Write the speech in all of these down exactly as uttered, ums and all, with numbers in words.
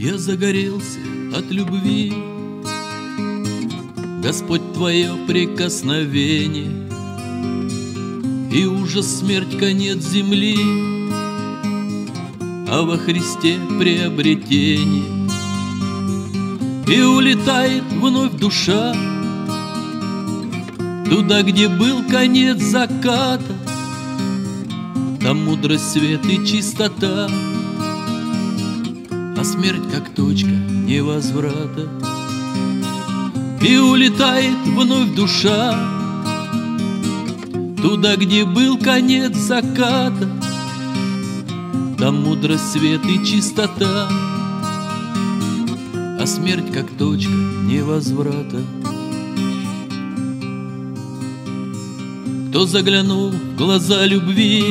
Я загорелся от любви, Господь, Твое прикосновение, и ужас, смерть, конец земли, а во Христе приобретение. И улетает вновь душа туда, где был конец заката, там мудрость, свет и чистота, а смерть как точка невозврата. И улетает вновь душа туда, где был конец заката, там мудрость, свет и чистота, а смерть как точка невозврата. Кто заглянул в глаза любви,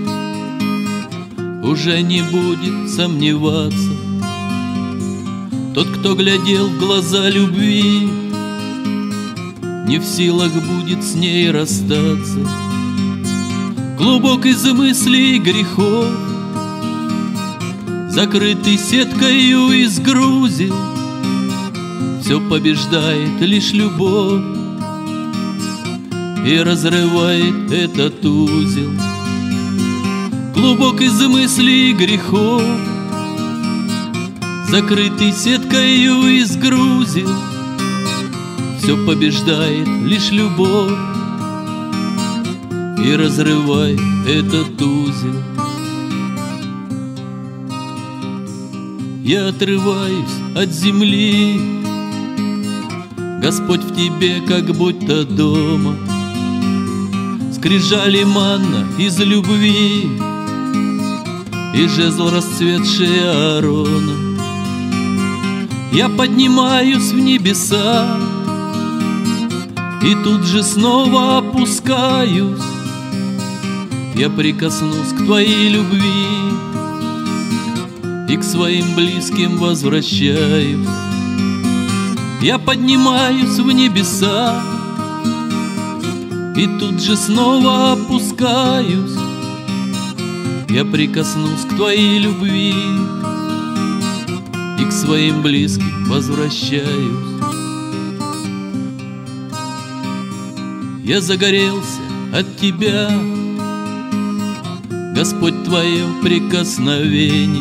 уже не будет сомневаться. Тот, кто глядел в глаза любви, не в силах будет с ней расстаться. Глубок из мыслей и грехов, закрытый сеткою из грузи, все побеждает лишь любовь и разрывает этот узел. Глубок из мыслей и грехов, закрытый сеткою из грузил, все побеждает лишь любовь и разрывает этот узел. Я отрываюсь от земли, Господь, в Тебе как будто дома. Скрижали манна из любви и жезл, расцветший Аарона. Я поднимаюсь в небеса и тут же снова опускаюсь. Я прикоснусь к Твоей любви и к своим близким возвращаюсь. Я поднимаюсь в небеса и тут же снова опускаюсь. Я прикоснусь к Твоей любви и к своим близким возвращаюсь. Я загорелся от Тебя, Господь, Твое прикосновение,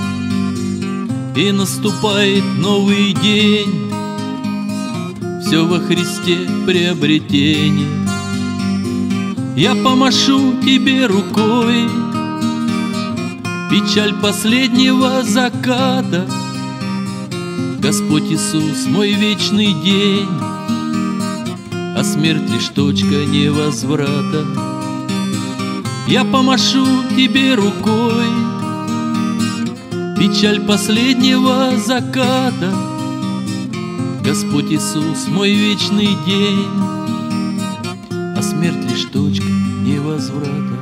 и наступает новый день, все во Христе приобретение. Я помашу Тебе рукой, печаль последнего заката. Господь Иисус, мой вечный день, а смерть лишь точка невозврата. Я помашу Тебе рукой, печаль последнего заката. Господь Иисус, мой вечный день, а смерть лишь точка невозврата.